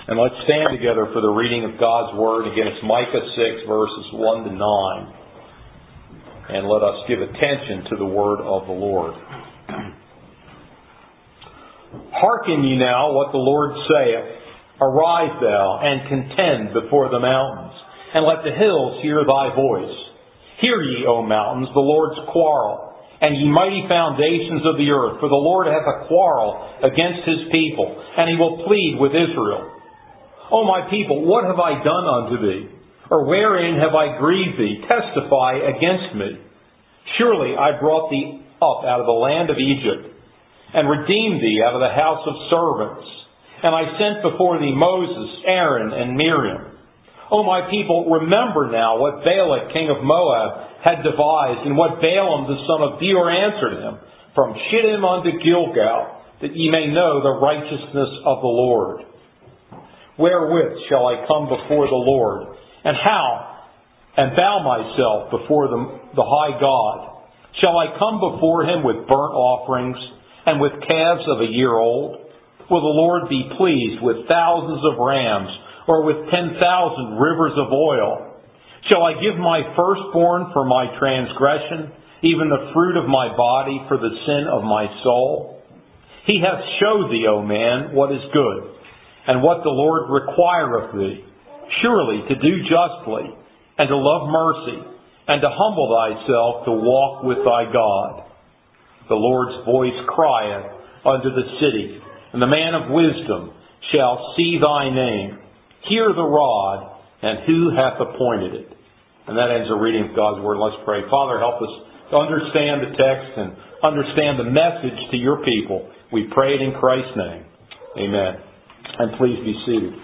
And let's stand together for the reading of God's Word. Again, it's Micah 6, verses 1 to 9. And let us give attention to the Word of the Lord. Hearken ye now what the Lord saith. Arise thou, and contend before the mountains, and let the hills hear thy voice. Hear ye, O mountains, the Lord's quarrel, and ye mighty foundations of the earth. For the Lord hath a quarrel against his people, and he will plead with Israel. O my people, what have I done unto thee? Or wherein have I grieved thee? Testify against me. Surely I brought thee up out of the land of Egypt, and redeemed thee out of the house of servants. And I sent before thee Moses, Aaron, and Miriam. O my people, remember now what Balak king of Moab had devised, and what Balaam the son of Beor answered him, from Shittim unto Gilgal, that ye may know the righteousness of the Lord. Wherewith shall I come before the Lord? And how? And bow myself before the high God? Shall I come before him with burnt offerings, and with calves of a year old? Will the Lord be pleased with thousands of rams, or with 10,000 rivers of oil? Shall I give my firstborn for my transgression, even the fruit of my body for the sin of my soul? He hath showed thee, O man, what is good, and what the Lord requireth thee, surely to do justly, and to love mercy, and to humble thyself to walk with thy God. The Lord's voice crieth unto the city, and the man of wisdom shall see thy name. Hear the rod, and who hath appointed it? And that ends the reading of God's Word. Let's pray. Father, help us to understand the text and understand the message to your people. We pray it in Christ's name. Amen. And please be seated.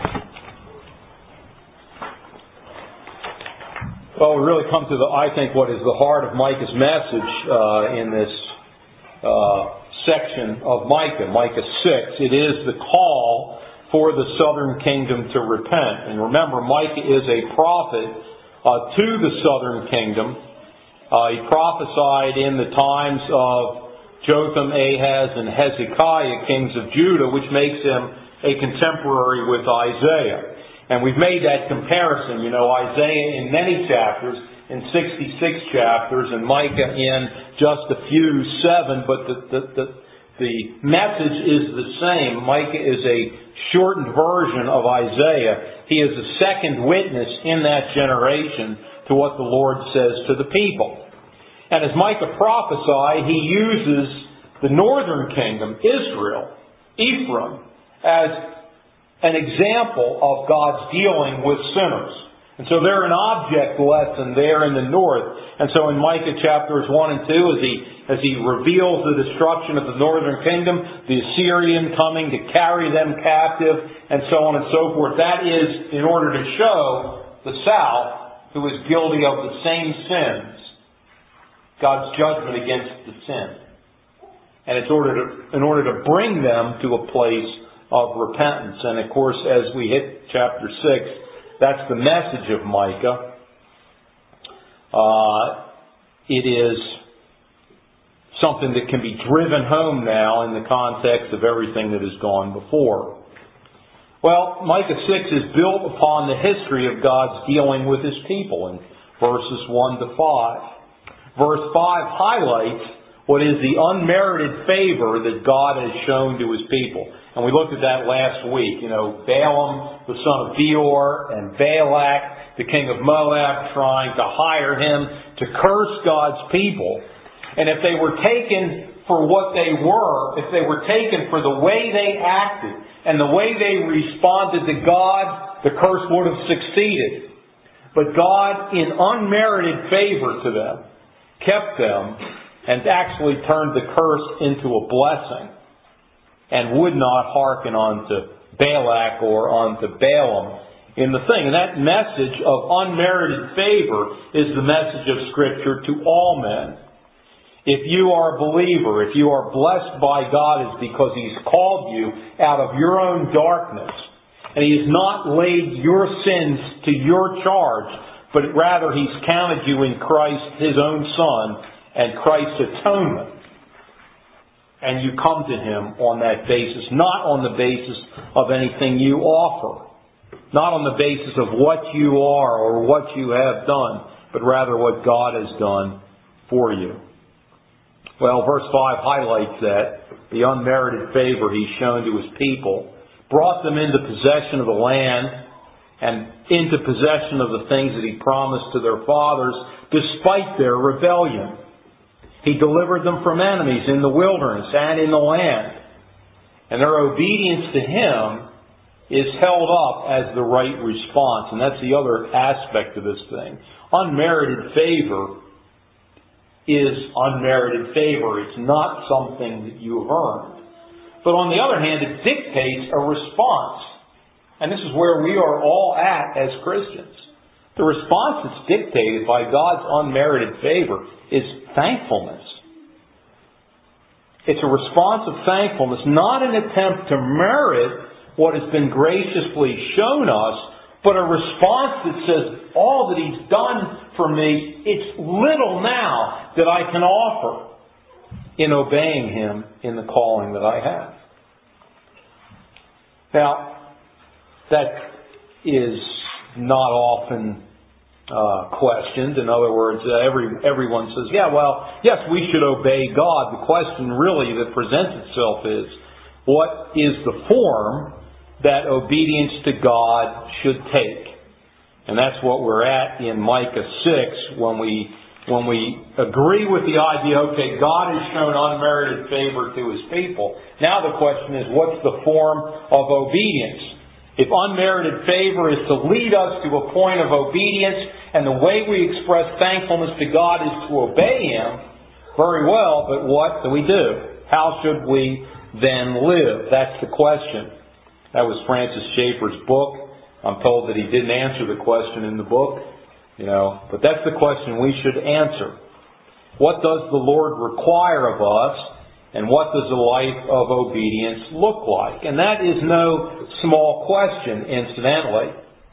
Well, we really come to what is the heart of Micah's message in this section of Micah, Micah 6. It is the call for the southern kingdom to repent. And remember, Micah is a prophet to the southern kingdom. He prophesied in the times of Jotham, Ahaz, and Hezekiah, kings of Judah, which makes him a contemporary with Isaiah. And we've made that comparison. You know, Isaiah in many chapters, in 66 chapters, and Micah in just a few, 7, but the message is the same. Micah is a shortened version of Isaiah. He is a second witness in that generation to what the Lord says to the people. And as Micah prophesied, he uses the northern kingdom, Israel, Ephraim, as an example of God's dealing with sinners. And so they're an object lesson there in the north. And so in Micah chapters 1 and 2, as he reveals the destruction of the northern kingdom, the Assyrian coming to carry them captive, and so on and so forth, that is in order to show the south, who is guilty of the same sins, God's judgment against the sin. And it's in order to bring them to a place of repentance. And of course, as we hit chapter 6, that's the message of Micah. It is something that can be driven home now in the context of everything that has gone before. Well, Micah 6 is built upon the history of God's dealing with His people in verses 1 to 5. Verse 5 highlights what is the unmerited favor that God has shown to His people. And we looked at that last week. You know, Balaam, the son of Beor, and Balak, the king of Moab, trying to hire him to curse God's people. And if they were taken for what they were, if they were taken for the way they acted and the way they responded to God, the curse would have succeeded. But God, in unmerited favor to them, kept them and actually turned the curse into a blessing, and would not hearken unto Balak or unto Balaam in the thing. And that message of unmerited favor is the message of Scripture to all men. If you are a believer, if you are blessed by God, it's because He's called you out of your own darkness. And He has not laid your sins to your charge, but rather He's counted you in Christ, His own Son, and Christ's atonement. And you come to Him on that basis, not on the basis of anything you offer, not on the basis of what you are or what you have done, but rather what God has done for you. Well, verse 5 highlights that. The unmerited favor He's shown to His people brought them into possession of the land and into possession of the things that He promised to their fathers despite their rebellion. He delivered them from enemies in the wilderness and in the land. And their obedience to Him is held up as the right response. And that's the other aspect of this thing. Unmerited favor is unmerited favor. It's not something that you have earned. But on the other hand, it dictates a response. And this is where we are all at as Christians. The response that's dictated by God's unmerited favor is thankfulness. It's a response of thankfulness, not an attempt to merit what has been graciously shown us, but a response that says, all that He's done for me, it's little now that I can offer in obeying Him in the calling that I have. Now, that is not often questioned. In other words, everyone says, yes, we should obey God. The question really that presents itself is, what is the form that obedience to God should take? And that's what we're at in Micah 6 when we agree with the idea, okay, God has shown unmerited favor to His people. Now the question is, what's the form of obedience? If unmerited favor is to lead us to a point of obedience, and the way we express thankfulness to God is to obey Him, very well, but what do we do? How should we then live? That's the question. That was Francis Schaeffer's book. I'm told that he didn't answer the question in the book, but that's the question we should answer. What does the Lord require of us? And what does a life of obedience look like? And that is no small question, incidentally.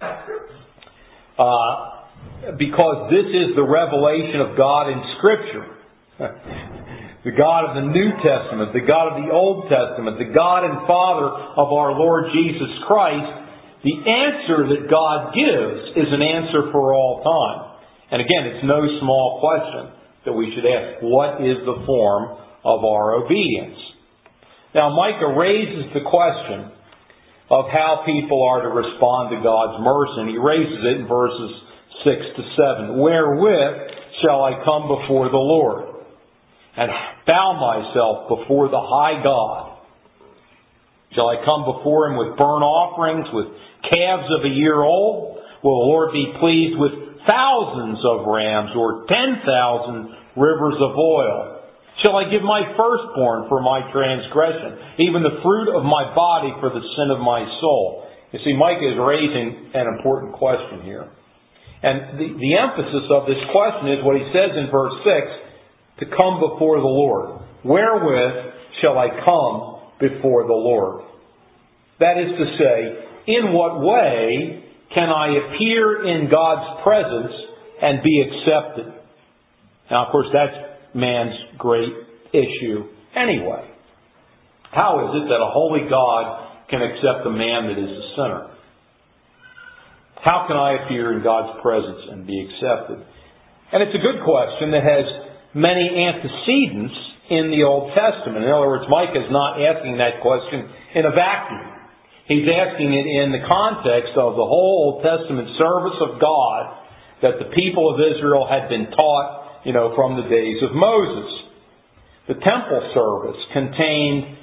Because this is the revelation of God in Scripture. The God of the New Testament, the God of the Old Testament, the God and Father of our Lord Jesus Christ. The answer that God gives is an answer for all time. And again, it's no small question that we should ask. What is the form of our obedience? Now, Micah raises the question of how people are to respond to God's mercy. And he raises it in verses 6 to 7. Wherewith shall I come before the Lord and bow myself before the high God? Shall I come before Him with burnt offerings, with calves of a year old? Will the Lord be pleased with thousands of rams or 10,000 rivers of oil? Shall I give my firstborn for my transgression, even the fruit of my body for the sin of my soul? You see, Micah is raising an important question here. And the emphasis of this question is what he says in verse 6, to come before the Lord. Wherewith shall I come before the Lord? That is to say, in what way can I appear in God's presence and be accepted? Now, of course, that's man's great issue anyway. How is it that a holy God can accept a man that is a sinner? How can I appear in God's presence and be accepted? And it's a good question that has many antecedents in the Old Testament. In other words, Micah is not asking that question in a vacuum. He's asking it in the context of the whole Old Testament service of God that the people of Israel had been taught from the days of Moses. The temple service contained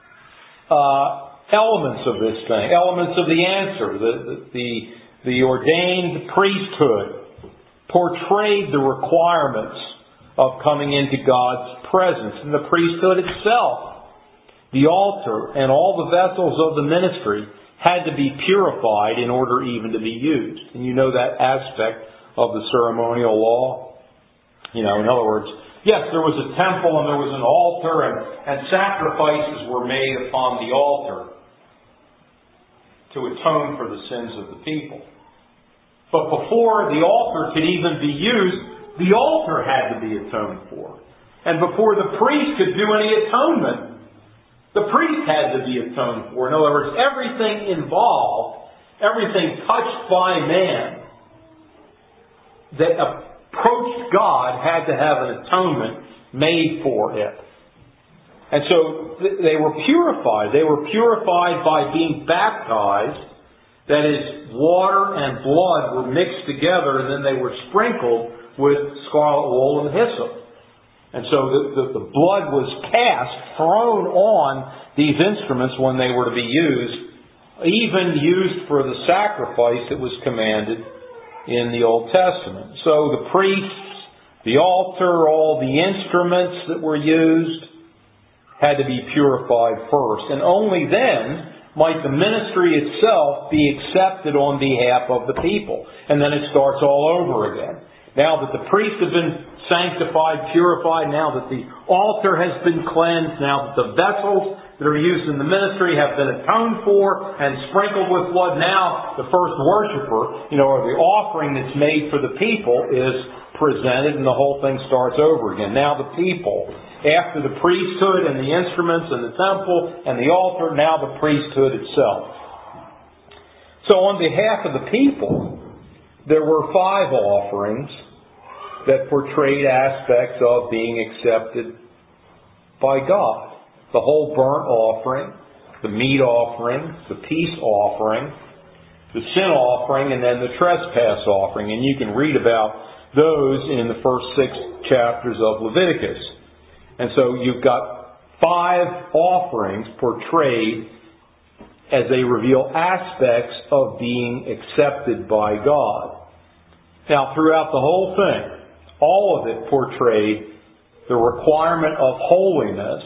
elements of this thing, elements of the answer. The ordained priesthood portrayed the requirements of coming into God's presence. And the priesthood itself, the altar, and all the vessels of the ministry had to be purified in order even to be used. And you know that aspect of the ceremonial law. In other words, yes, there was a temple and there was an altar and sacrifices were made upon the altar to atone for the sins of the people. But before the altar could even be used, the altar had to be atoned for. And before the priest could do any atonement, the priest had to be atoned for. In other words, everything involved, everything touched by man that approached God had to have an atonement made for it. And so they were purified. They were purified by being baptized. That is, water and blood were mixed together, and then they were sprinkled with scarlet wool and hyssop. And so the blood was thrown on these instruments when they were to be used, even used for the sacrifice that was commanded in the Old Testament. So the priests, the altar, all the instruments that were used had to be purified first. And only then might the ministry itself be accepted on behalf of the people. And then it starts all over again. Now that the priests have been sanctified, purified, now that the altar has been cleansed, now that the vessels that are used in the ministry have been atoned for and sprinkled with blood, now the first worshiper, or the offering that's made for the people is presented, and the whole thing starts over again. Now the people, after the priesthood and the instruments and the temple and the altar, now the priesthood itself. So on behalf of the people, there were 5 offerings that portrayed aspects of being accepted by God. The whole burnt offering, the meat offering, the peace offering, the sin offering, and then the trespass offering. And you can read about those in the first 6 chapters of Leviticus. And so you've got 5 offerings portrayed as they reveal aspects of being accepted by God. Now, throughout the whole thing, all of it portrayed the requirement of holiness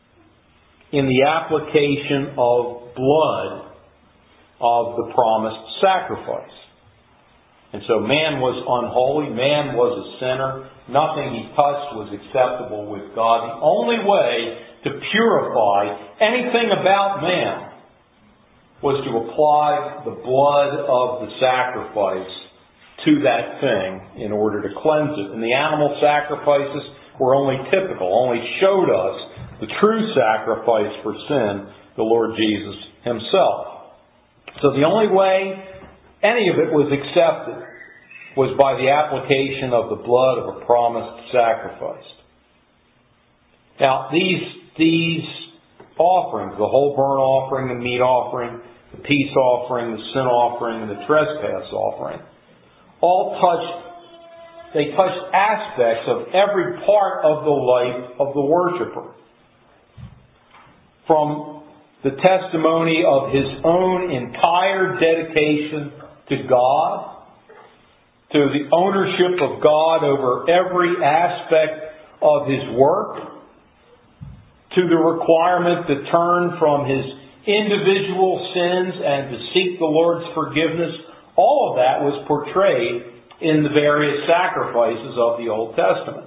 in the application of blood of the promised sacrifice. And so man was unholy, man was a sinner, nothing he touched was acceptable with God. The only way to purify anything about man was to apply the blood of the sacrifice to that thing in order to cleanse it. And the animal sacrifices were only typical, only showed us the true sacrifice for sin, the Lord Jesus Himself. So the only way any of it was accepted was by the application of the blood of a promised sacrifice. Now, these offerings, the whole burnt offering, the meat offering, the peace offering, the sin offering, and the trespass offering, all touched aspects of every part of the life of the worshiper. From the testimony of his own entire dedication to God, to the ownership of God over every aspect of his work, to the requirement to turn from his individual sins and to seek the Lord's forgiveness. All of that was portrayed in the various sacrifices of the Old Testament.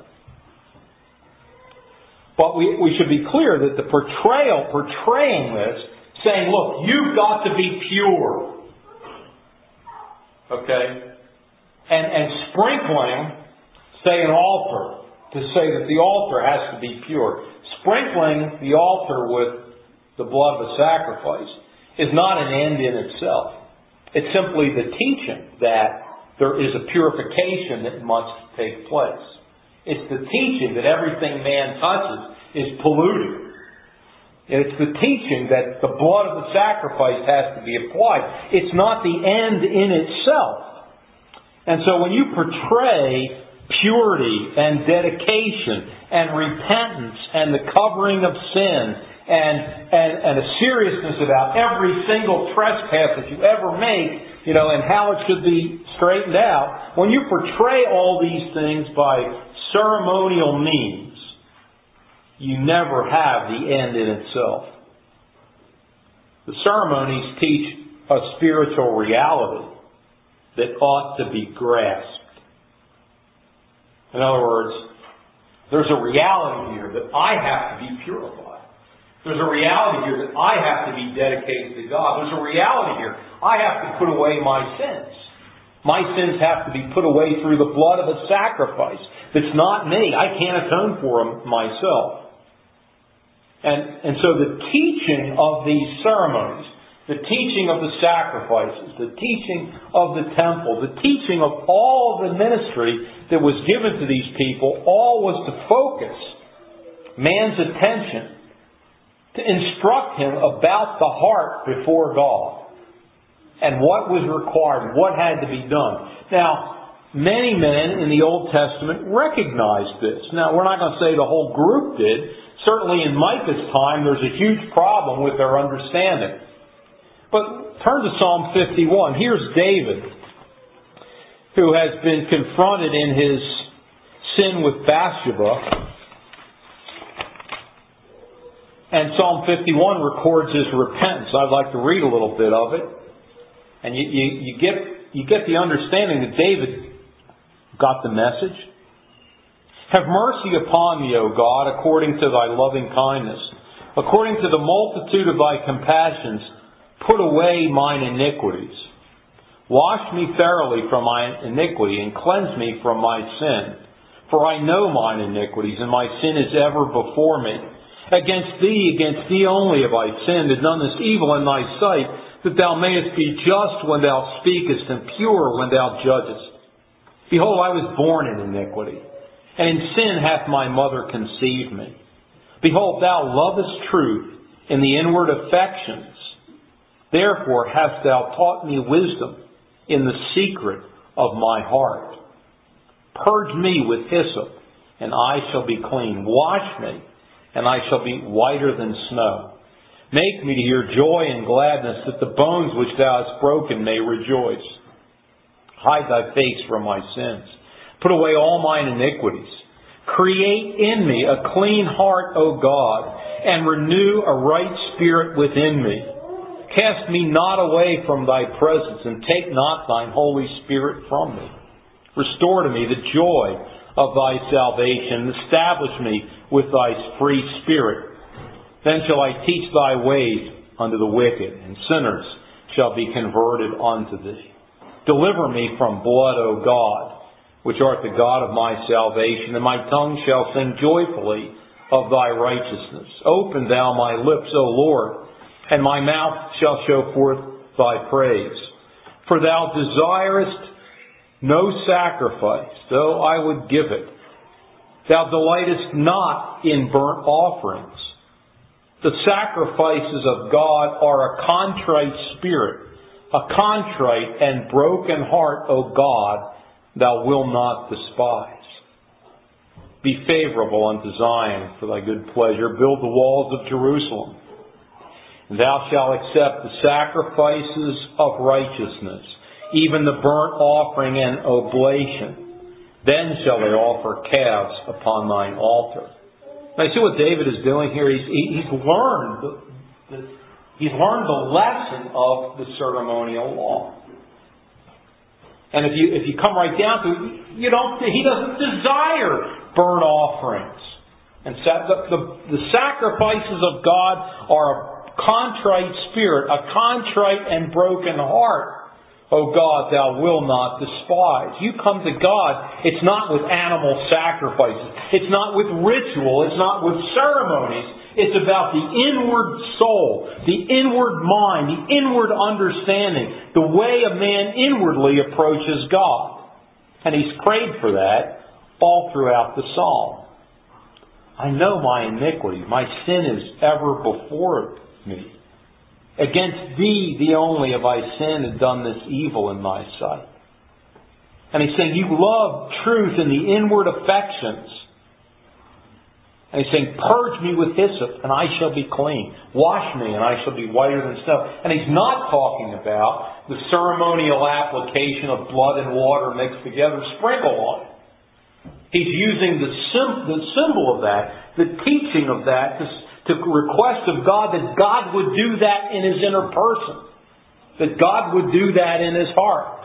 But we should be clear that the portraying this, saying, look, you've got to be pure. Okay? And sprinkling, say, an altar, to say that the altar has to be pure. Sprinkling the altar with the blood of a sacrifice is not an end in itself. It's simply the teaching that there is a purification that must take place. It's the teaching that everything man touches is polluted. And it's the teaching that the blood of the sacrifice has to be applied. It's not the end in itself. And so when you portray purity and dedication and repentance and the covering of sin and a seriousness about every single trespass that you ever make, and how it should be straightened out. When you portray all these things by ceremonial means, you never have the end in itself. The ceremonies teach a spiritual reality that ought to be grasped. In other words, there's a reality here that I have to be purified. There's a reality here that I have to be dedicated to God. There's a reality here. I have to put away my sins. My sins have to be put away through the blood of a sacrifice. That's not me. I can't atone for them myself. And so the teaching of these ceremonies, the teaching of the sacrifices, the teaching of the temple, the teaching of all the ministry that was given to these people, all was to focus man's attention, to instruct him about the heart before God and what was required, what had to be done. Now, many men in the Old Testament recognized this. Now, we're not going to say the whole group did. Certainly in Micah's time, there's a huge problem with their understanding. But turn to Psalm 51. Here's David, who has been confronted in his sin with Bathsheba. And Psalm 51 records his repentance. I'd like to read a little bit of it. And you get the understanding that David got the message. Have mercy upon me, O God, according to thy loving kindness. According to the multitude of thy compassions, put away mine iniquities. Wash me thoroughly from my iniquity and cleanse me from my sin. For I know mine iniquities, and my sin is ever before me. Against thee only have I sinned, and done this evil in thy sight, that thou mayest be just when thou speakest, and pure when thou judgest. Behold, I was born in iniquity, and in sin hath my mother conceived me. Behold, thou lovest truth in the inward affections. Therefore hast thou taught me wisdom in the secret of my heart. Purge me with hyssop, and I shall be clean. Wash me, and I shall be whiter than snow. Make me to hear joy and gladness, that the bones which thou hast broken may rejoice. Hide thy face from my sins. Put away all mine iniquities. Create in me a clean heart, O God, and renew a right spirit within me. Cast me not away from thy presence, and take not thine Holy Spirit from me. Restore to me the joy of thy salvation, and establish me with thy free spirit. Then shall I teach thy ways unto the wicked, and sinners shall be converted unto thee. Deliver me from blood, O God, which art the God of my salvation, and my tongue shall sing joyfully of thy righteousness. Open thou my lips, O Lord, and my mouth shall show forth thy praise. For thou desirest no sacrifice, though I would give it. Thou delightest not in burnt offerings. The sacrifices of God are a contrite spirit, a contrite and broken heart, O God, thou wilt not despise. Be favorable unto Zion for thy good pleasure. Build the walls of Jerusalem. Thou shalt accept the sacrifices of righteousness, even the burnt offering and oblation. Then shall they offer calves upon thine altar. Now, you see what David is doing here? He's learned the lesson of the ceremonial law. And if you come right down to it, he doesn't desire burnt offerings. And the sacrifices of God are a contrite spirit, a contrite and broken heart. O God, thou wilt not despise. You come to God, it's not with animal sacrifices. It's not with ritual. It's not with ceremonies. It's about the inward soul, the inward mind, the inward understanding, the way a man inwardly approaches God. And he's prayed for that all throughout the psalm. I know my iniquity. My sin is ever before me. Against thee only have I sinned and done this evil in thy sight. And he's saying, you love truth in the inward affections. And he's saying, purge me with hyssop, and I shall be clean. Wash me, and I shall be whiter than snow. And he's not talking about the ceremonial application of blood and water mixed together, sprinkle on it. He's using the symbol of that, the teaching of that, to request of God that God would do that in his inner person. That God would do that in his heart.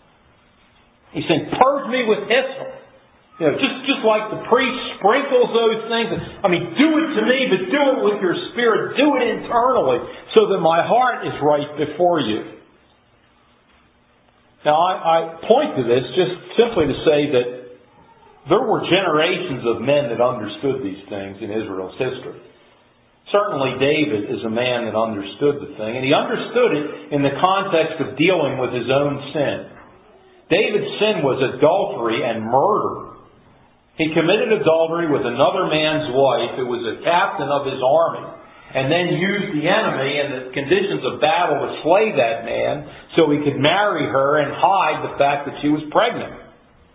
He's saying, purge me with hyssop. Just like the priest sprinkles those things. Do it to me, but do it with your spirit. Do it internally so that my heart is right before you. Now, I point to this just simply to say that there were generations of men that understood these things in Israel's history. Certainly David is a man that understood the thing, and he understood it in the context of dealing with his own sin. David's sin was adultery and murder. He committed adultery with another man's wife who was a captain of his army, and then used the enemy and the conditions of battle to slay that man so he could marry her and hide the fact that she was pregnant.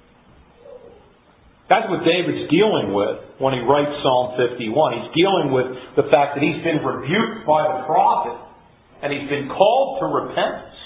That's what David's dealing with when he writes Psalm 51. He's dealing with the fact that he's been rebuked by the prophet and he's been called to repentance.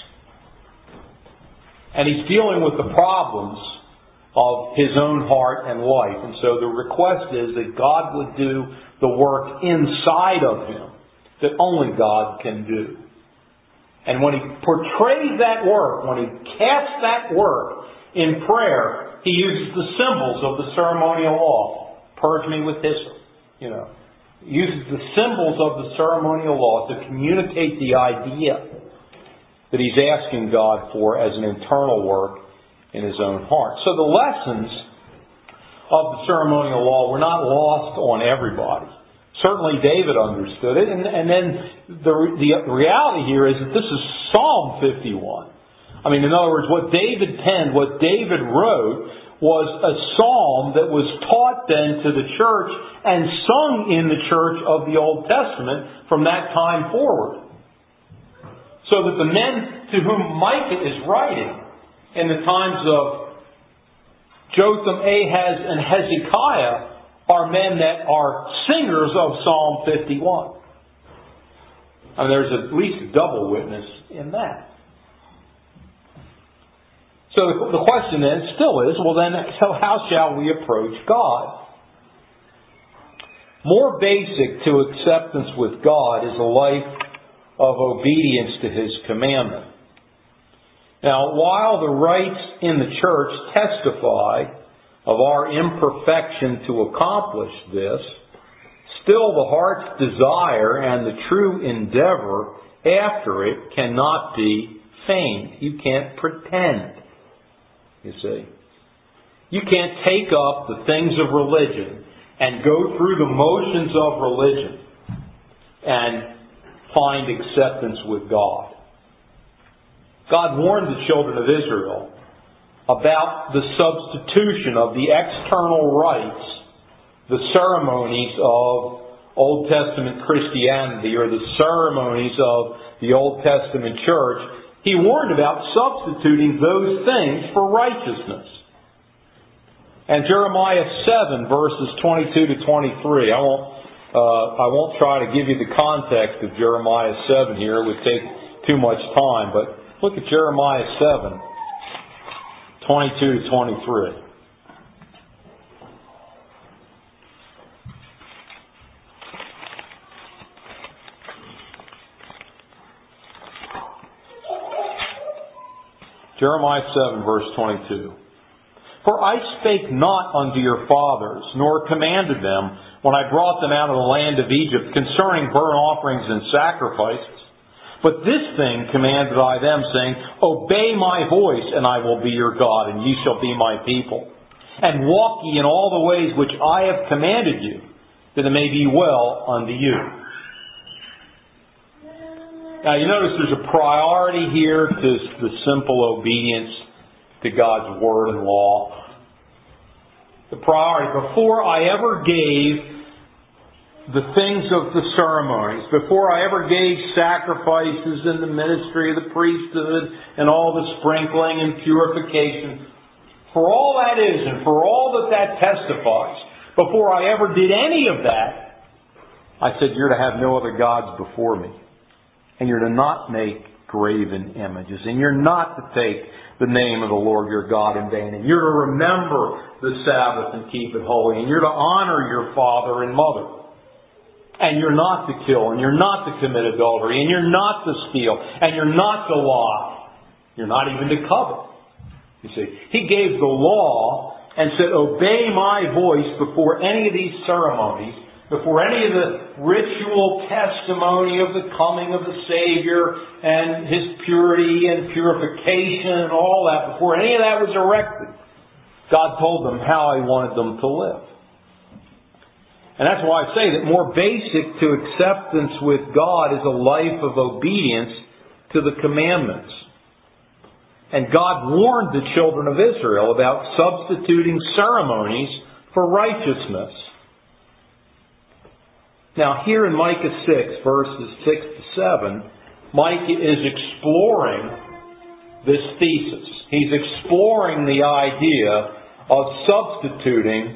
And he's dealing with the problems of his own heart and life. And so the request is that God would do the work inside of him that only God can do. And when he portrays that work, when he casts that work in prayer, he uses the symbols of the ceremonial law. Purge me with hyssop. He uses the symbols of the ceremonial law to communicate the idea that he's asking God for as an internal work in his own heart. So the lessons of the ceremonial law were not lost on everybody. Certainly David understood it. And then the reality here is that this is Psalm 51. In other words, what David penned, what David wrote, was a psalm that was taught then to the church and sung in the church of the Old Testament from that time forward. So that the men to whom Micah is writing in the times of Jotham, Ahaz, and Hezekiah are men that are singers of Psalm 51. There's at least a double witness in that. So the question then still is, so how shall we approach God? More basic to acceptance with God is a life of obedience to His commandment. Now, while the rites in the church testify of our imperfection to accomplish this, still the heart's desire and the true endeavor after it cannot be feigned. You can't pretend. You see. You can't take up the things of religion and go through the motions of religion and find acceptance with God. God warned the children of Israel about the substitution of the external rites, the ceremonies of Old Testament Christianity or the ceremonies of the Old Testament church. He warned about substituting those things for righteousness. And Jeremiah 7, verses 22 to 23. I won't try to give you the context of Jeremiah 7 here. It would take too much time. But look at Jeremiah 7, 22 to 23. Jeremiah 7, verse 22. For I spake not unto your fathers, nor commanded them, when I brought them out of the land of Egypt, concerning burnt offerings and sacrifices. But this thing commanded I them, saying, Obey my voice, and I will be your God, and ye shall be my people. And walk ye in all the ways which I have commanded you, that it may be well unto you. Now you notice there's a priority here to the simple obedience to God's Word and law. The priority. Before I ever gave the things of the ceremonies, before I ever gave sacrifices in the ministry of the priesthood and all the sprinkling and purification, for all that is and for all that testifies, before I ever did any of that, I said, you're to have no other gods before me. And you're to not make graven images. And you're not to take the name of the Lord your God in vain. And you're to remember the Sabbath and keep it holy. And you're to honor your father and mother. And you're not to kill. And you're not to commit adultery. And you're not to steal. And you're not to lie. You're not even to covet. You see, He gave the law and said, obey my voice before any of these ceremonies, before any of the ritual testimony of the coming of the Savior and His purity and purification and all that, before any of that was erected, God told them how He wanted them to live. And that's why I say that more basic to acceptance with God is a life of obedience to the commandments. And God warned the children of Israel about substituting ceremonies for righteousness. Now here in Micah 6, verses 6 to 7, Micah is exploring this thesis. He's exploring the idea of substituting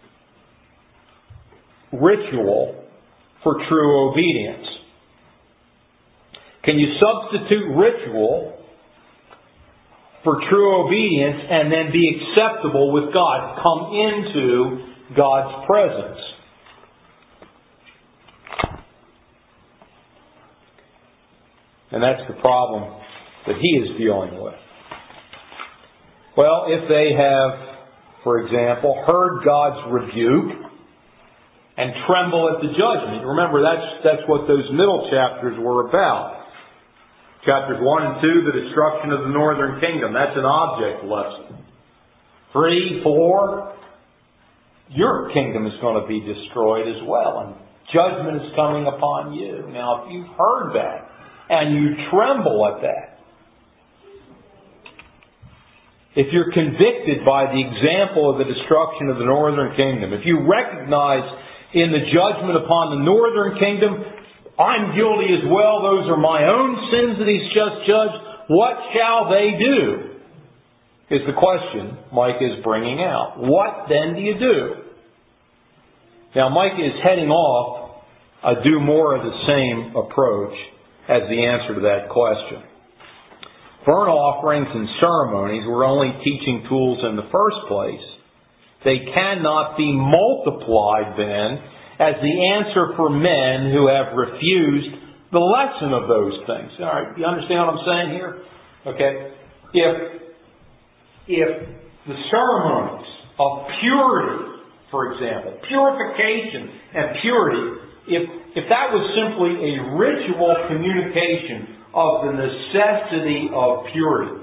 ritual for true obedience. Can you substitute ritual for true obedience and then be acceptable with God? Come into God's presence. And that's the problem that he is dealing with. Well, if they have, for example, heard God's rebuke and tremble at the judgment. Remember, that's what those middle chapters were about. Chapters 1 and 2, the destruction of the northern kingdom. That's an object lesson. 3, 4, your kingdom is going to be destroyed as well, and judgment is coming upon you. Now, if you've heard that, and you tremble at that, if you're convicted by the example of the destruction of the northern kingdom, if you recognize in the judgment upon the northern kingdom, I'm guilty as well, those are my own sins that He's just judged, what shall they do? Is the question Micah is bringing out. What then do you do? Now Micah is heading off a do more of the same approach as the answer to that question. Burnt offerings and ceremonies were only teaching tools in the first place. They cannot be multiplied then as the answer for men who have refused the lesson of those things. All right, you understand what I'm saying here? Okay. If the ceremonies of purity, for example, purification and purity, if that was simply a ritual communication of the necessity of purity,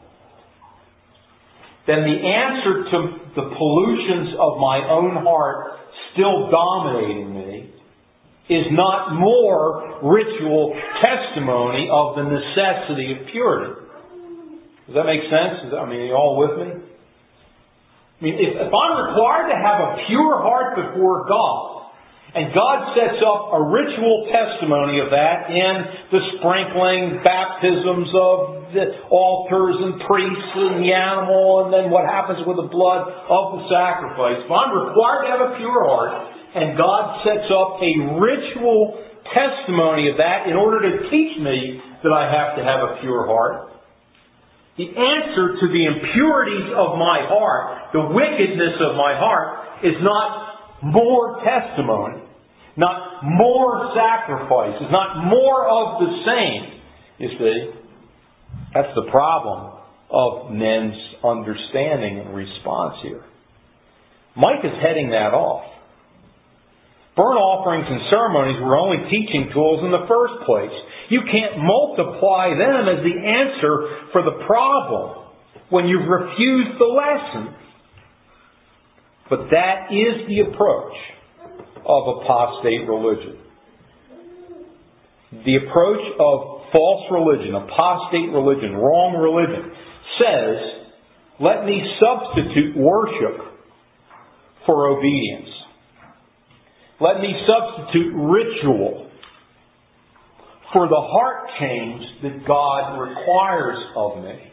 then the answer to the pollutions of my own heart still dominating me is not more ritual testimony of the necessity of purity. Does that make sense? Are you all with me? If I'm required to have a pure heart before God, and God sets up a ritual testimony of that in the sprinkling, baptisms of the altars and priests and the animal, and then what happens with the blood of the sacrifice. If I'm required to have a pure heart, and God sets up a ritual testimony of that in order to teach me that I have to have a pure heart, the answer to the impurities of my heart, the wickedness of my heart, is not more testimony, not more sacrifices, not more of the same. You see, that's the problem of men's understanding and response here. Mike is heading that off. Burnt offerings and ceremonies were only teaching tools in the first place. You can't multiply them as the answer for the problem when you've refused the lesson. But that is the approach of apostate religion. The approach of false religion, apostate religion, wrong religion, says, let me substitute worship for obedience. Let me substitute ritual for the heart change that God requires of me.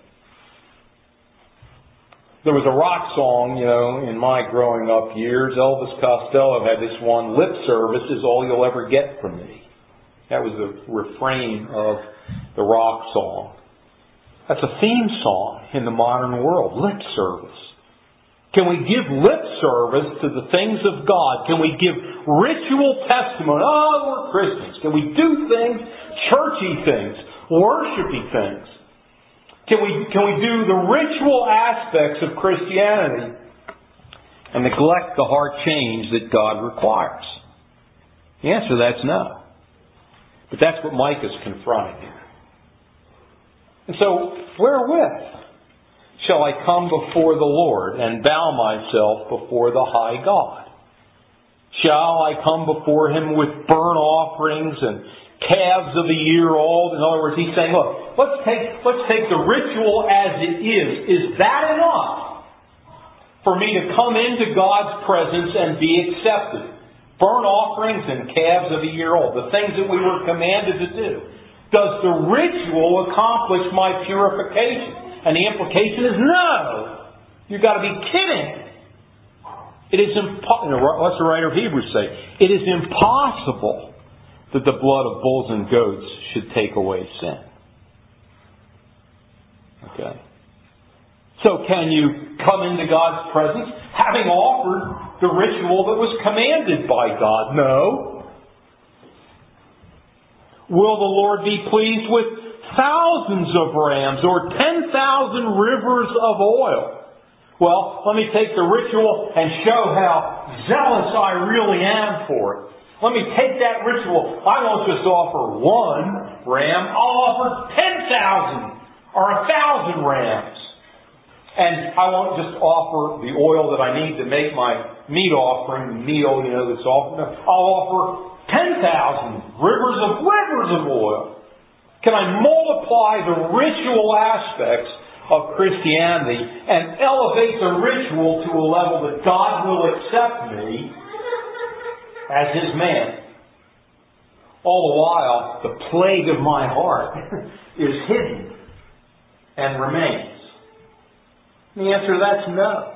There was a rock song, in my growing up years. Elvis Costello had this one, lip service is all you'll ever get from me. That was the refrain of the rock song. That's a theme song in the modern world, lip service. Can we give lip service to the things of God? Can we give ritual testimony? Oh, we're Christians. Can we do things, churchy things, worshipy things? Can we do the ritual aspects of Christianity and neglect the heart change that God requires? The answer to that's no. But that's what Micah's confronting here. And so, wherewith shall I come before the Lord and bow myself before the high God? Shall I come before Him with burnt offerings and calves of a year old? In other words, He's saying, look, let's take the ritual as it is. Is that enough for me to come into God's presence and be accepted? Burnt offerings and calves of a year old, the things that we were commanded to do. Does the ritual accomplish my purification? And the implication is no. You've got to be kidding. It is what's the writer of Hebrews say? It is impossible that the blood of bulls and goats should take away sin. Okay. So can you come into God's presence having offered the ritual that was commanded by God? No. Will the Lord be pleased with thousands of rams or 10,000 rivers of oil? Well, let me take the ritual and show how zealous I really am for it. Let me take that ritual. I won't just offer one ram. I'll offer 10,000 or 1,000 rams. And I won't just offer the oil that I need to make my meat offering, the meal, that's offered. I'll offer 10,000 rivers of oil. Can I multiply the ritual aspects of Christianity and elevate the ritual to a level that God will accept me as His man? All the while, the plague of my heart is hidden and remains. The answer to that's no.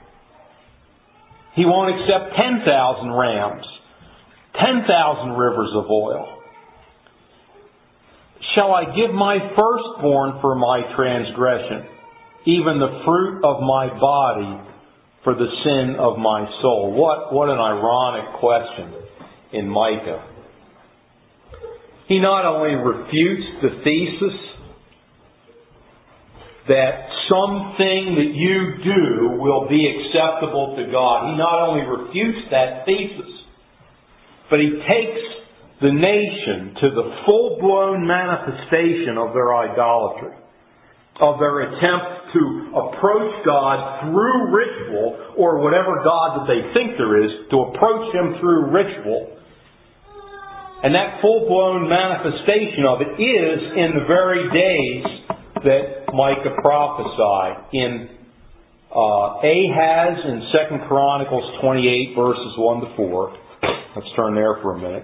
He won't accept 10,000 rams, 10,000 rivers of oil. Shall I give my firstborn for my transgression, even the fruit of my body for the sin of my soul? What an ironic question in Micah. He not only refutes the thesis that something that you do will be acceptable to God. He not only refutes that thesis, but he takes the nation to the full-blown manifestation of their idolatry, of their attempt to approach God through ritual, or whatever God that they think there is, to approach Him through ritual. And that full-blown manifestation of it is in the very days that Micah prophesied in Ahaz in 2 Chronicles 28 verses 1 to 4. Let's turn there for a minute.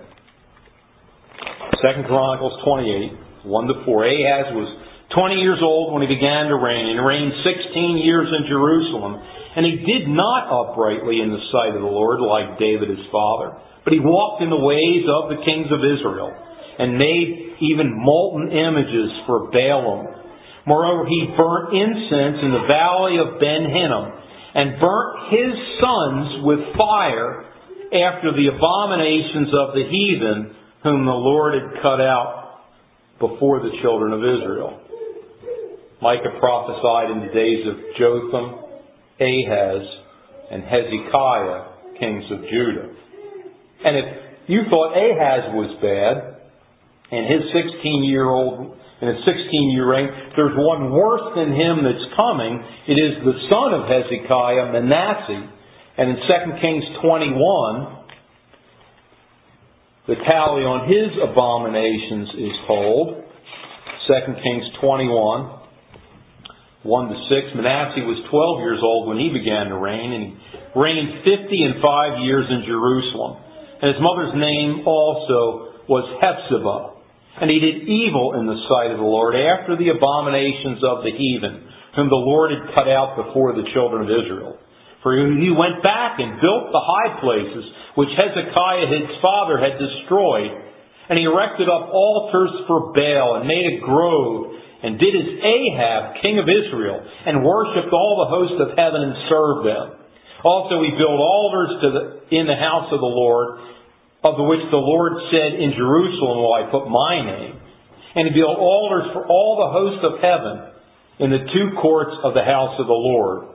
2 Chronicles 28, 1 to 4. Ahaz was 20 years old when he began to reign, and reigned 16 years in Jerusalem. And he did not uprightly in the sight of the Lord like David his father, but he walked in the ways of the kings of Israel, and made even molten images for Baalim. Moreover, he burnt incense in the valley of Ben Hinnom, and burnt his sons with fire after the abominations of the heathen, whom the Lord had cut out before the children of Israel. Micah prophesied in the days of Jotham, Ahaz, and Hezekiah, kings of Judah. And if you thought Ahaz was bad, and his 16-year reign, there's one worse than him that's coming. It is the son of Hezekiah, Manasseh. And in 2 Kings 21, the tally on his abominations is told. 2 Kings 21, 1 to 6. Manasseh was 12 years old when he began to reign, and he reigned 50 years in Jerusalem. And his mother's name also was Hephzibah. And he did evil in the sight of the Lord after the abominations of the heathen, whom the Lord had cut out before the children of Israel. For he went back and built the high places which Hezekiah his father had destroyed. And he erected up altars for Baal, and made a grove, and did as Ahab, king of Israel, and worshipped all the hosts of heaven and served them. Also he built altars in the house of the Lord, of which the Lord said, in Jerusalem will I put my name. And he built altars for all the hosts of heaven in the two courts of the house of the Lord.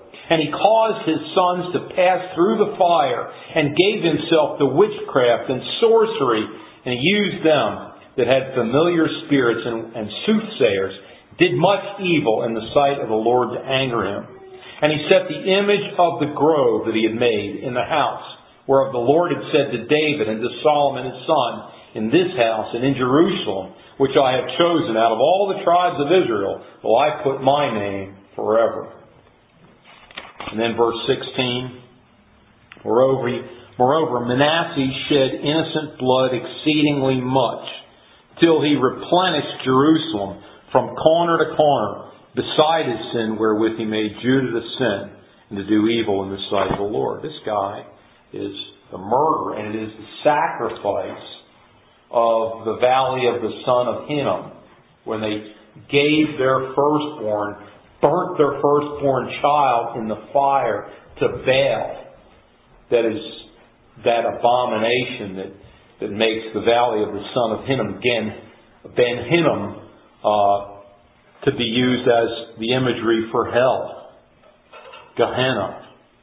And he caused his sons to pass through the fire, and gave himself to witchcraft and sorcery. And he used them that had familiar spirits and soothsayers, did much evil in the sight of the Lord to anger him. And he set the image of the grove that he had made in the house, whereof the Lord had said to David and to Solomon his son, in this house and in Jerusalem, which I have chosen out of all the tribes of Israel, will I put my name forever. And then verse 16, Moreover, Manasseh shed innocent blood exceedingly much, till he replenished Jerusalem from corner to corner, beside his sin wherewith he made Judah to sin, and to do evil in the sight of the Lord. This guy is the murderer, and it is the sacrifice of the valley of the son of Hinnom, when they gave their firstborn, burnt their firstborn child in the fire to Baal. That is that abomination that makes the valley of the son of Hinnom, Ben Hinnom, to be used as the imagery for hell, Gehenna,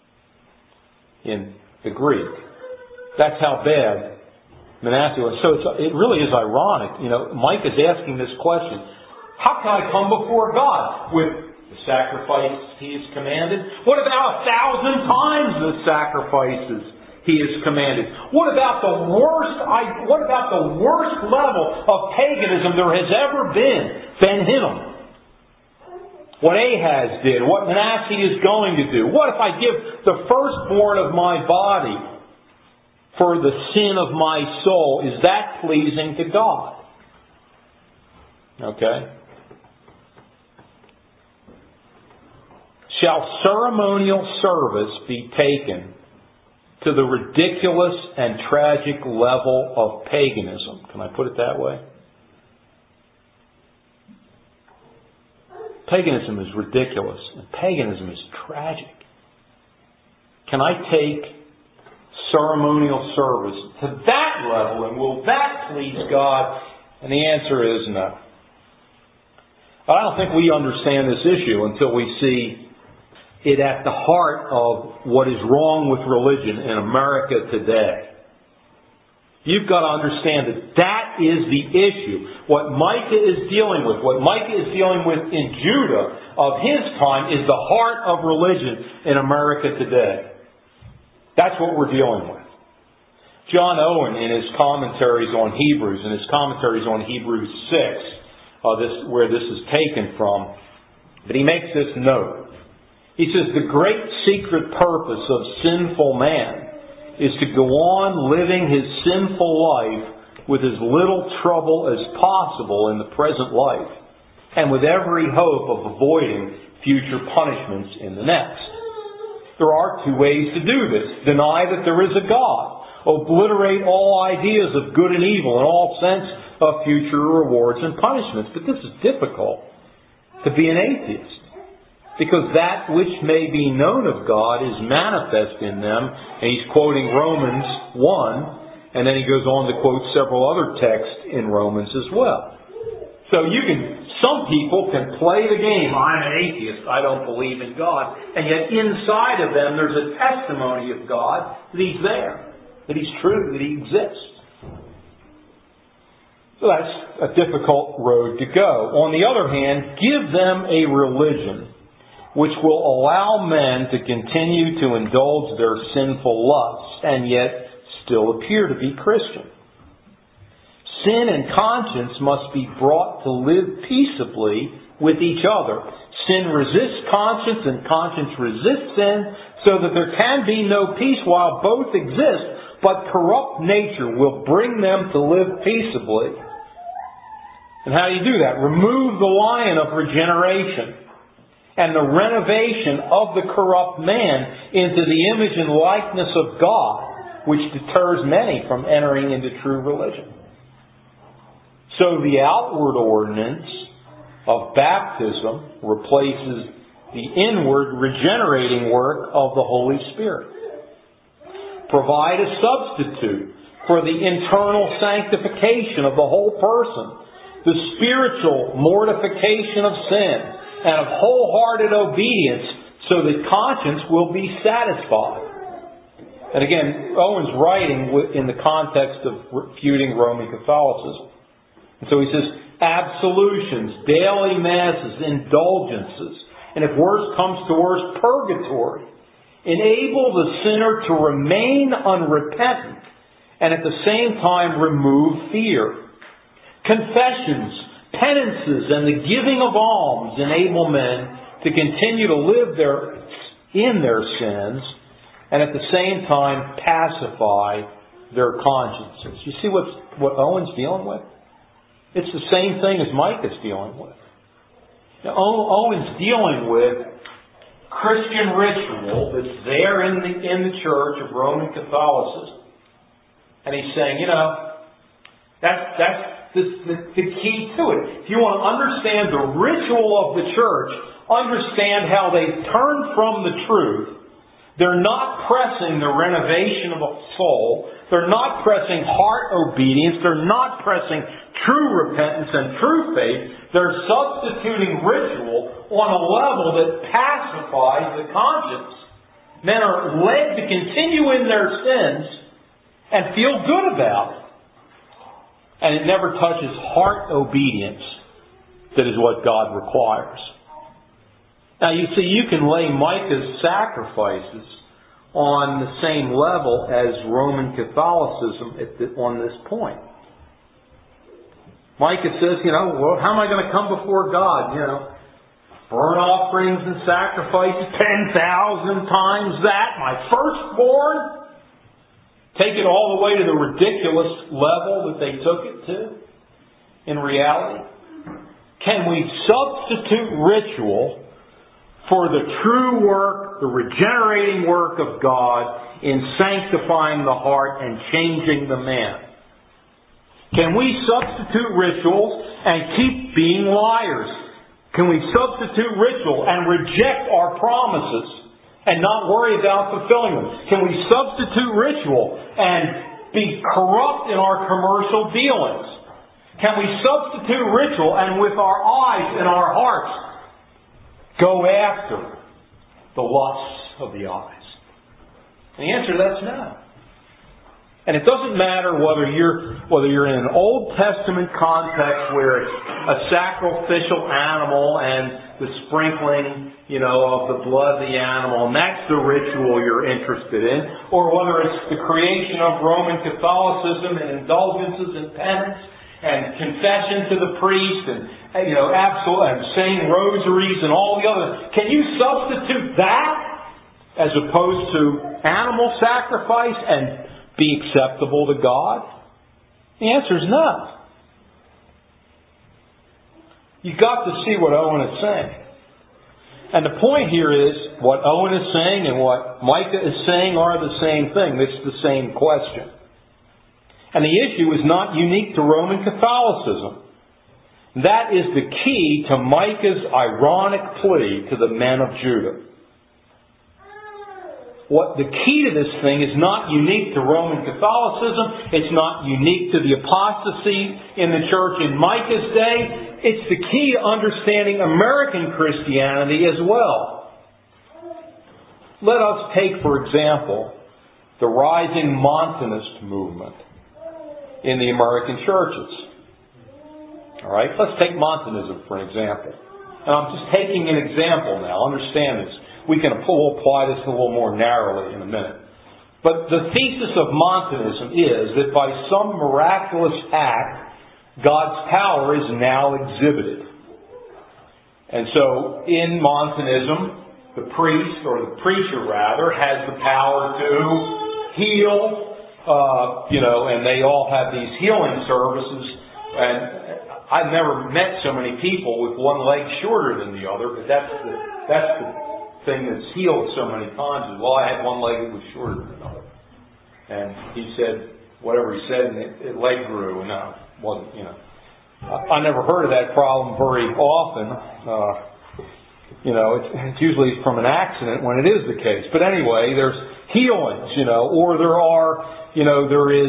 in the Greek. That's how bad Manasseh was. So it really is ironic. Micah is asking this question: how can I come before God with the sacrifice He has commanded? What about 1,000 times the sacrifices He has commanded? What about the worst level of paganism there has ever been? Ben Hinnom. What Ahaz did, what Manasseh is going to do. What if I give the firstborn of my body for the sin of my soul? Is that pleasing to God? Okay. Shall ceremonial service be taken to the ridiculous and tragic level of paganism? Can I put it that way? Paganism is ridiculous, and paganism is tragic. Can I take ceremonial service to that level, and will that please God? And the answer is no. But I don't think we understand this issue until we see it at the heart of what is wrong with religion in America today. You've got to understand that is the issue. What Micah is dealing with, what Micah is dealing with in Judah of his time, is the heart of religion in America today. That's what we're dealing with. John Owen, in his commentaries on Hebrews, and his commentaries on Hebrews 6, where this is taken from, but he makes this note. He says, the great secret purpose of sinful man is to go on living his sinful life with as little trouble as possible in the present life, and with every hope of avoiding future punishments in the next. There are two ways to do this. Deny that there is a God. Obliterate all ideas of good and evil and all sense of future rewards and punishments. But this is difficult to be an atheist, because that which may be known of God is manifest in them. And he's quoting Romans 1, and then he goes on to quote several other texts in Romans as well. So some people can play the game. I'm an atheist. I don't believe in God. And yet inside of them there's a testimony of God that He's there, that He's true, that He exists. So that's a difficult road to go. On the other hand, give them a religion which will allow men to continue to indulge their sinful lusts and yet still appear to be Christian. Sin and conscience must be brought to live peaceably with each other. Sin resists conscience and conscience resists sin, so that there can be no peace while both exist, but corrupt nature will bring them to live peaceably. And how do you do that? Remove the lion of regeneration and the renovation of the corrupt man into the image and likeness of God, which deters many from entering into true religion. So the outward ordinance of baptism replaces the inward regenerating work of the Holy Spirit. Provide a substitute for the internal sanctification of the whole person, the spiritual mortification of sin, and of wholehearted obedience so that conscience will be satisfied. And again, Owen's writing in the context of refuting Roman Catholicism. And so he says, absolutions, daily masses, indulgences, and if worse comes to worse, purgatory, enable the sinner to remain unrepentant and at the same time remove fear. Confessions, penances, and the giving of alms enable men to continue to live in their sins and at the same time pacify their consciences. You see what Owen's dealing with? It's the same thing as Micah's dealing with. Now, Owen's dealing with Christian ritual that's there in the church of Roman Catholicism. And he's saying, that's the key to it. If you want to understand the ritual of the church, understand how they turn from the truth. They're not pressing the renovation of a soul. They're not pressing heart obedience. They're not pressing true repentance and true faith. They're substituting ritual on a level that pacifies the conscience. Men are led to continue in their sins and feel good about it. And it never touches heart obedience. That is what God requires. Now you see, you can lay Micah's sacrifices on the same level as Roman Catholicism on this point. Micah says, well, how am I going to come before God? Burnt offerings and sacrifices, 10,000 times that, my firstborn. Take it all the way to the ridiculous level that they took it to in reality. Can we substitute ritual for the true work, the regenerating work of God in sanctifying the heart and changing the man? Can we substitute rituals and keep being liars? Can we substitute ritual and reject our promises and not worry about fulfilling them? Can we substitute ritual and be corrupt in our commercial dealings? Can we substitute ritual and with our eyes and our hearts go after the lusts of the eyes? And the answer to that's no. And it doesn't matter whether you're in an Old Testament context where it's a sacrificial animal and the sprinkling, of the blood of the animal, and that's the ritual you're interested in, or whether it's the creation of Roman Catholicism and indulgences and penance and confession to the priest and and saying rosaries and all the other. Can you substitute that as opposed to animal sacrifice and be acceptable to God? The answer is no. You've got to see what Owen is saying. And the point here is, what Owen is saying and what Micah is saying are the same thing. It's the same question. And the issue is not unique to Roman Catholicism. That is the key to Micah's ironic plea to the men of Judah. The key to this thing is not unique to Roman Catholicism. It's not unique to the apostasy in the church in Micah's day. It's the key to understanding American Christianity as well. Let us take, for example, the rising Montanist movement in the American churches. All right, let's take Montanism for an example. And I'm just taking an example now. Understand this. We'll apply this a little more narrowly in a minute. But the thesis of Montanism is that by some miraculous act, God's power is now exhibited. And so in Montanism, the priest, or the preacher rather, has the power to heal, and they all have these healing services. And I've never met so many people with one leg shorter than the other, but that's the thing that's healed so many times. Well, I had one leg that was shorter than another. And he said, whatever he said, and the leg grew, and wasn't, I never heard of that problem very often. It's usually from an accident when it is the case. But anyway, there's healings, or there is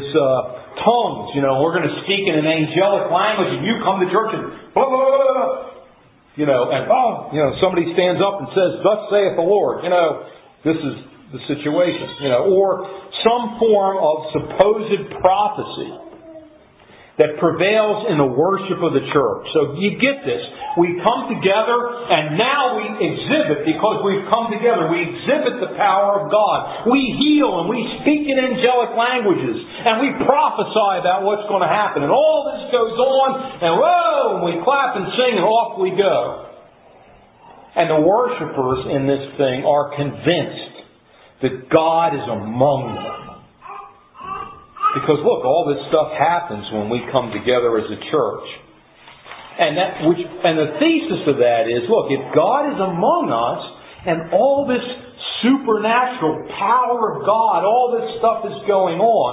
tongues. We're going to speak in an angelic language, and you come to church and blah, blah, blah, blah. somebody stands up and says, "Thus saith the Lord," this is the situation, or some form of supposed prophecy that prevails in the worship of the church. So you get this. We come together and now we exhibit, because we've come together, we exhibit the power of God. We heal and we speak in angelic languages and we prophesy about what's going to happen. And all this goes on and whoa, and we clap and sing and off we go. And the worshipers in this thing are convinced that God is among them. Because look, all this stuff happens when we come together as a church. And the thesis of that is, look, if God is among us and all this supernatural power of God, all this stuff is going on,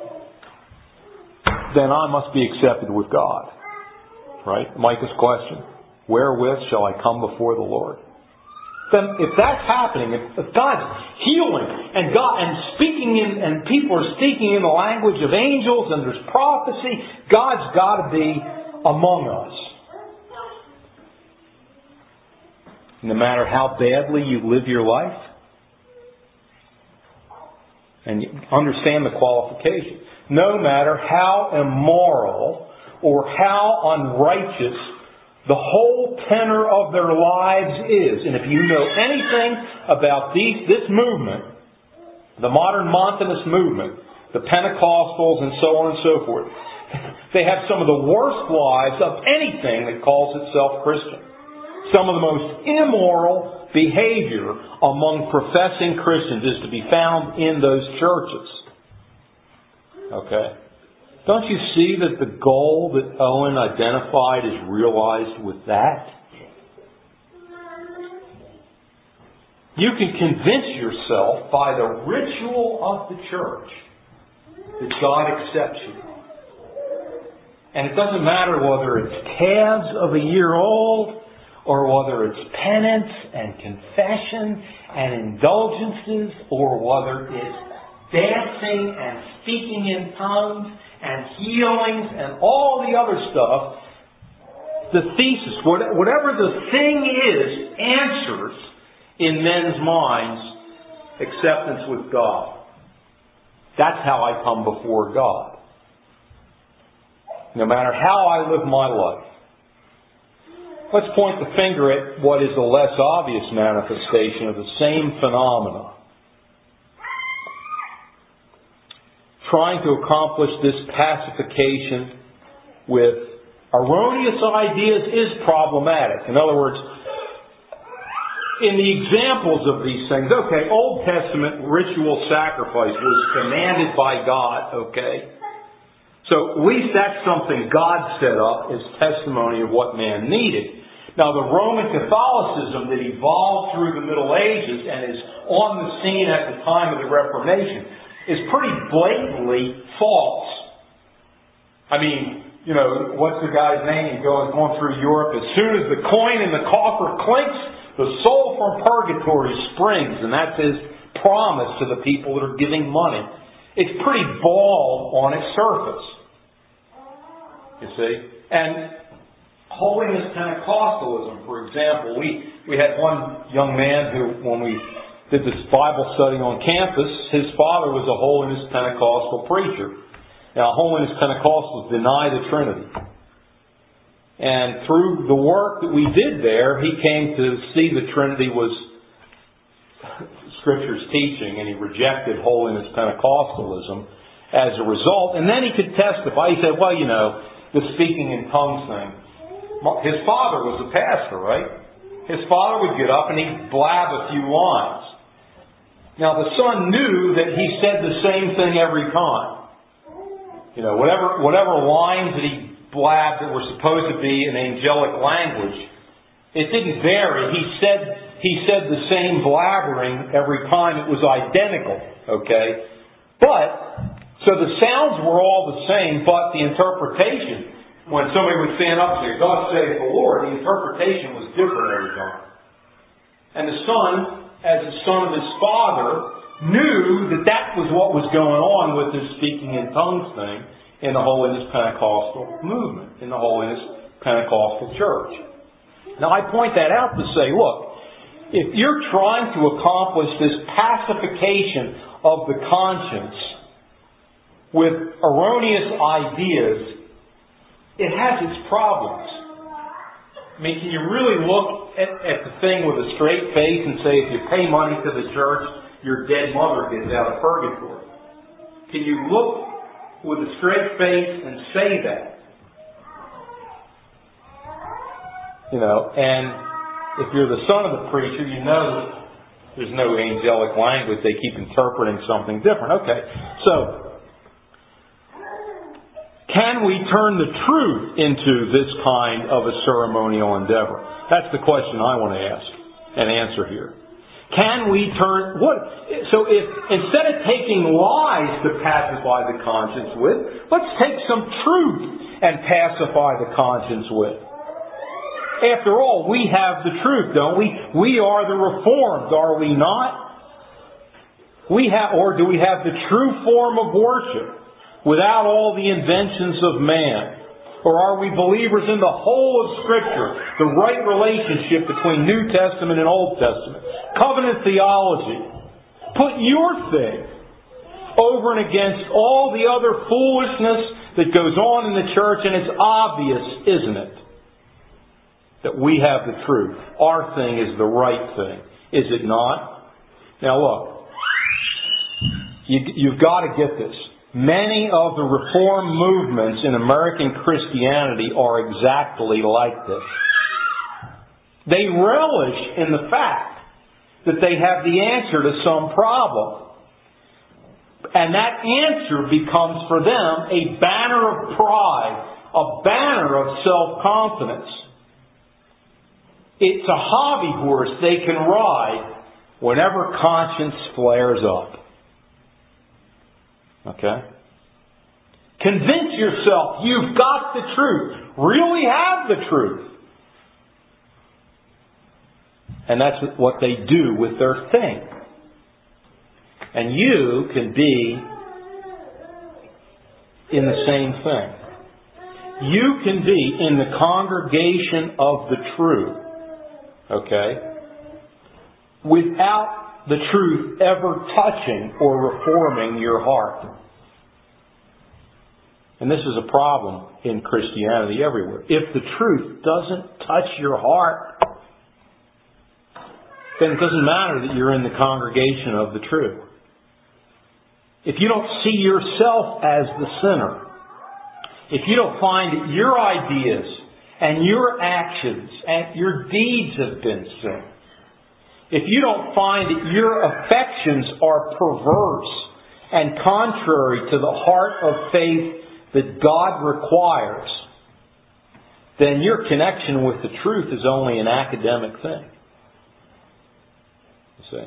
then I must be accepted with God. Right? Micah's question. Wherewith shall I come before the Lord? Then if that's happening, if God's healing and speaking and people are speaking in the language of angels and there's prophecy, God's got to be among us. No matter how badly you live your life, and you understand the qualification, no matter how immoral or how unrighteous the whole tenor of their lives is. And if you know anything about this movement, the modern Montanist movement, the Pentecostals and so on and so forth, they have some of the worst lives of anything that calls itself Christian. Some of the most immoral behavior among professing Christians is to be found in those churches. Okay? Don't you see that the goal that Owen identified is realized with that? You can convince yourself by the ritual of the church that God accepts you. And it doesn't matter whether it's calves of a year old or whether it's penance and confession and indulgences or whether it's dancing and speaking in tongues and healings and all the other stuff. The thesis, whatever the thing is, answers in men's minds acceptance with God. That's how I come before God. No matter how I live my life. Let's point the finger at what is a less obvious manifestation of the same phenomena. Trying to accomplish this pacification with erroneous ideas is problematic. In other words, in the examples of these things, okay, Old Testament ritual sacrifice was commanded by God, okay? So at least that's something God set up as testimony of what man needed. Now the Roman Catholicism that evolved through the Middle Ages and is on the scene at the time of the Reformation is pretty blatantly false. I mean, what's the guy's name going through Europe? As soon as the coin in the coffer clinks, the soul from purgatory springs, and that's his promise to the people that are giving money. It's pretty bald on its surface. You see? And holiness Pentecostalism, for example, we had one young man who, when we did this Bible study on campus, his father was a holiness Pentecostal preacher. Now, holiness Pentecostals deny the Trinity. And through the work that we did there, he came to see the Trinity was Scripture's teaching, and he rejected holiness Pentecostalism as a result. And then he could testify. He said, well, the speaking in tongues thing. His father was a pastor, right? His father would get up and he'd blab a few lines. Now the son knew that he said the same thing every time. Whatever lines that he blabbed that were supposed to be in angelic language, it didn't vary. He said the same blabbering every time. It was identical. Okay? So the sounds were all the same, but the interpretation, when somebody would stand up and say, "Thus saith the Lord," the interpretation was different every time. And the son, as the son of his father, knew that was what was going on with this speaking in tongues thing in the Holiness Pentecostal movement, in the Holiness Pentecostal Church. Now I point that out to say, look, if you're trying to accomplish this pacification of the conscience with erroneous ideas, it has its problems. I mean, can you really look at the thing with a straight face and say, if you pay money to the church, your dead mother gets out of purgatory? Can you look with a straight face and say that? And if you're the son of the preacher, you know there's no angelic language. They keep interpreting something different. Okay, so can we turn the truth into this kind of a ceremonial endeavor? That's the question I want to ask and answer here. Can we turn so if instead of taking lies to pacify the conscience with, let's take some truth and pacify the conscience with. After all, we have the truth, don't we? We are the Reformed, are we not? Or do we have the true form of worship without all the inventions of man? Or are we believers in the whole of Scripture, the right relationship between New Testament and Old Testament, covenant theology? Put your thing over and against all the other foolishness that goes on in the church, and it's obvious, isn't it, that we have the truth. Our thing is the right thing. Is it not? Now look, you've got to get this. Many of the reform movements in American Christianity are exactly like this. They relish in the fact that they have the answer to some problem. And that answer becomes for them a banner of pride, a banner of self-confidence. It's a hobby horse they can ride whenever conscience flares up. Okay? Convince yourself you've got the truth. Really have the truth. And that's what they do with their thing. And you can be in the same thing. You can be in the congregation of the truth. Okay? Without the truth ever touching or reforming your heart. And this is a problem in Christianity everywhere. If the truth doesn't touch your heart, then it doesn't matter that you're in the congregation of the truth. If you don't see yourself as the sinner, if you don't find that your ideas and your actions and your deeds have been sin, if you don't find that your affections are perverse and contrary to the heart of faith that God requires, then your connection with the truth is only an academic thing. You see?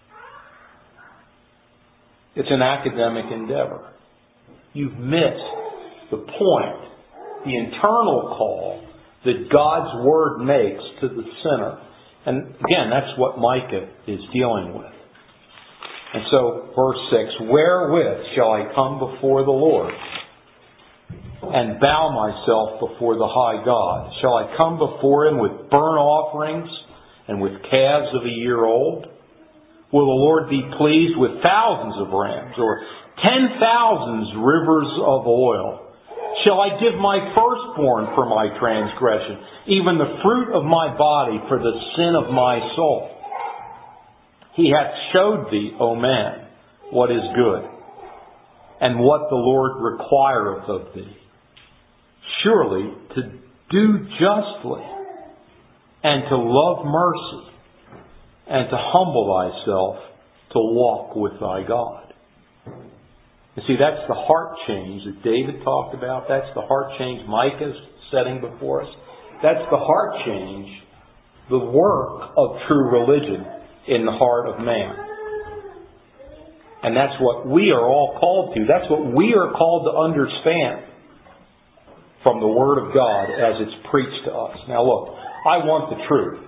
It's an academic endeavor. You've missed the point, the internal call that God's Word makes to the sinner. And again, that's what Micah is dealing with. And so, verse 6, wherewith shall I come before the Lord and bow myself before the high God? Shall I come before Him with burnt offerings and with calves of a year old? Will the Lord be pleased with thousands of rams or 10,000 rivers of oil? Shall I give my firstborn for my transgression, even the fruit of my body for the sin of my soul? He hath showed thee, O man, what is good, and what the Lord requireth of thee. Surely to do justly, and to love mercy, and to humble thyself, to walk with thy God. You see, that's the heart change that David talked about. That's the heart change Micah's setting before us. That's the heart change, the work of true religion in the heart of man. And that's what we are all called to. That's what we are called to understand from the Word of God as it's preached to us. Now look, I want the truth.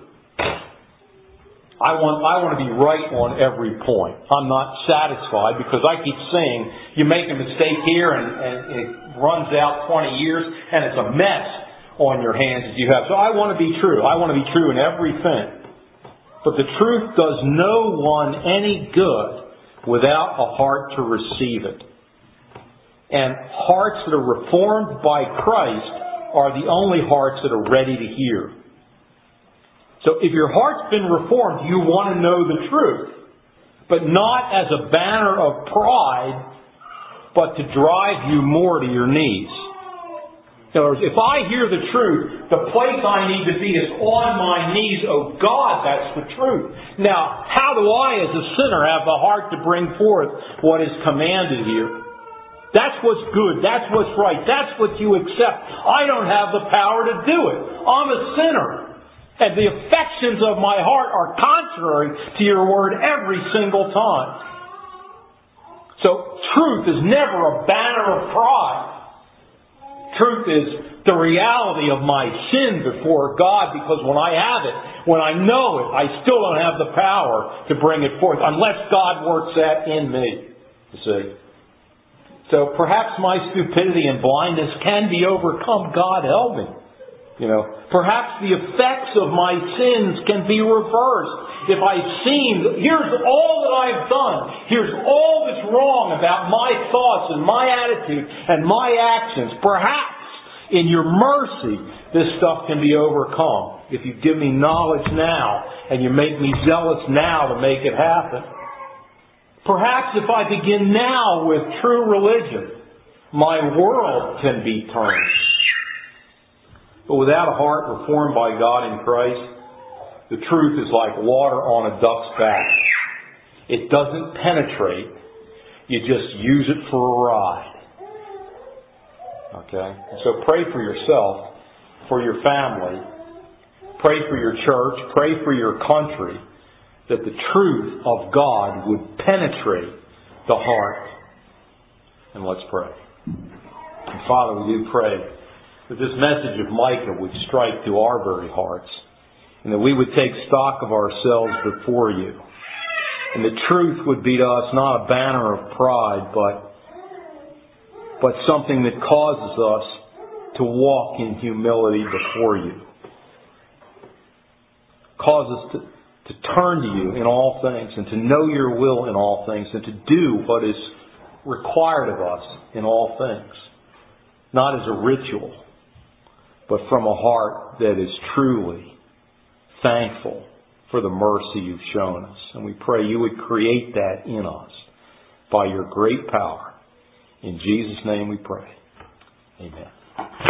I want to be right on every point. I'm not satisfied because I keep saying you make a mistake here and it runs out 20 years and it's a mess. on your hands as you have. So I want to be true. I want to be true in everything. But the truth does no one any good without a heart to receive it. And hearts that are reformed by Christ are the only hearts that are ready to hear. So if your heart's been reformed, you want to know the truth. But not as a banner of pride, but to drive you more to your knees. In other words, if I hear the truth, the place I need to be is on my knees. Oh God, that's the truth. Now, how do I as a sinner have the heart to bring forth what is commanded here? That's what's good. That's what's right. That's what you accept. I don't have the power to do it. I'm a sinner. And the affections of my heart are contrary to your word every single time. So truth is never a banner of pride. Truth is the reality of my sin before God, because when I have it, when I know it, I still don't have the power to bring it forth unless God works that in me. You see? So perhaps my stupidity and blindness can be overcome. God help me. Perhaps the effects of my sins can be reversed. If I've seen, here's all that I've done. Here's all that's wrong about my thoughts and my attitude and my actions. Perhaps in your mercy, this stuff can be overcome. If you give me knowledge now and you make me zealous now to make it happen. Perhaps if I begin now with true religion, my world can be turned. But without a heart reformed by God in Christ, the truth is like water on a duck's back. It doesn't penetrate. You just use it for a ride. Okay? So pray for yourself, for your family, pray for your church, pray for your country, that the truth of God would penetrate the heart. And let's pray. And Father, we do pray that this message of Micah would strike to our very hearts, and that we would take stock of ourselves before you. And the truth would be to us not a banner of pride, but something that causes us to walk in humility before you. Cause us to turn to you in all things, and to know your will in all things, and to do what is required of us in all things. Not as a ritual, but from a heart that is truly thankful for the mercy you've shown us. And we pray you would create that in us by your great power. In Jesus' name we pray. Amen.